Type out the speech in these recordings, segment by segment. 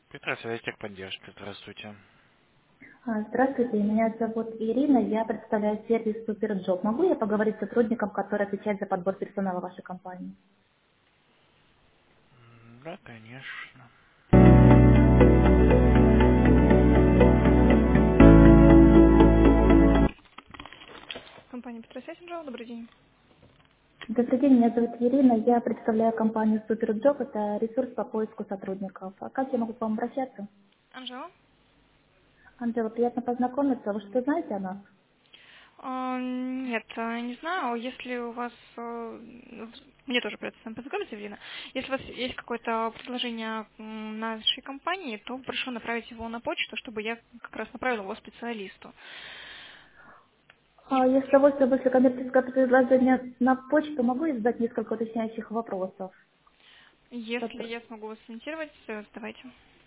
Петросвязь техподдержка, здравствуйте. Здравствуйте, меня зовут Ирина, я представляю сервис Суперджоп. Могу я поговорить с сотрудником, который отвечает за подбор персонала вашей компании? Да, конечно. Компания Петросвязь, добрый день. Добрый день, меня зовут Ирина, я представляю компанию Суперджоп, это ресурс по поиску сотрудников. А как я могу к вам обращаться? Анжела? Анжела, приятно познакомиться. Вы что знаете о нас? Нет, не знаю. Если у вас... Мне тоже придется с вами познакомиться, Евелина. Если у вас есть какое-то предложение нашей компании, то прошу направить его на почту, чтобы я как раз направила его специалисту. Я с удовольствием после коммерческого предложения на почту могу я задать несколько уточняющих вопросов? Если я смогу вас сориентировать, давайте.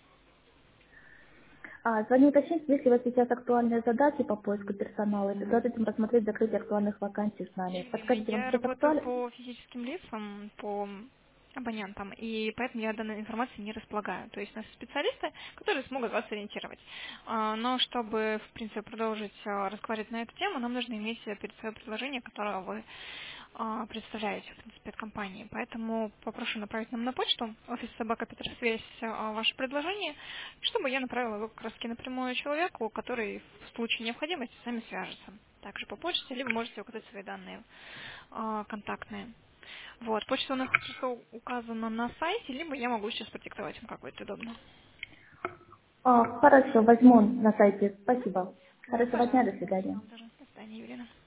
Звоню уточнить, есть ли у вас сейчас актуальные задачи по поиску персонала, и предложить им рассмотреть закрытие актуальных вакансий с нами. Евелина, Подскажите, вам я сейчас работаю актуально? по физическим лицам, по абонентам, и поэтому я данной информацией не располагаю. То есть у нас специалисты, которые смогут вас ориентировать. Но чтобы, в принципе, продолжить разговаривать на эту тему, нам нужно иметь перед собой предложение, которое вы представляете, в принципе, от компании. Поэтому попрошу направить нам на почту офис собака Петросвязь ваше предложение, чтобы я направила его как раз напрямую человеку, который в случае необходимости с вами свяжется. Также по почте, либо можете указать свои данные контактные. Вот, почта у нас просто указана на сайте, либо я могу сейчас продиктовать вам, как будет удобно. Хорошо, возьму на сайте. Спасибо. Да, Хорошего дня, пожалуйста. до свидания. Вам тоже. До свидания, Юлина.